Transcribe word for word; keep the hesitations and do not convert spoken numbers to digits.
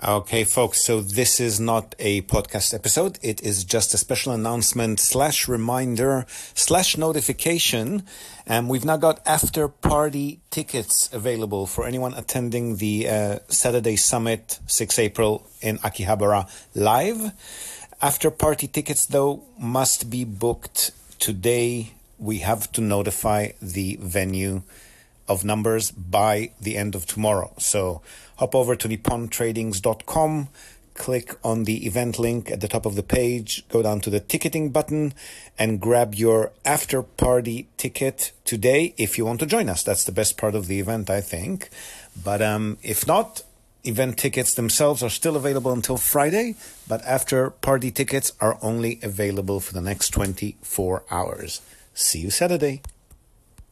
Okay, folks, so this is not a podcast episode. It is just a special announcement slash reminder slash notification. And we've now got after party tickets available for anyone attending the uh, Saturday Summit, sixth of April in Akihabara live. After party tickets, though, must be booked today. We have to notify the venue of numbers by the end of tomorrow. So hop over to nippon tradings dot com, click on the event link at the top of the page, go down to the ticketing button and grab your after party ticket today if you want to join us. That's the best part of the event, I think. But um, if not, event tickets themselves are still available until Friday, but after party tickets are only available for the next twenty-four hours. See you Saturday.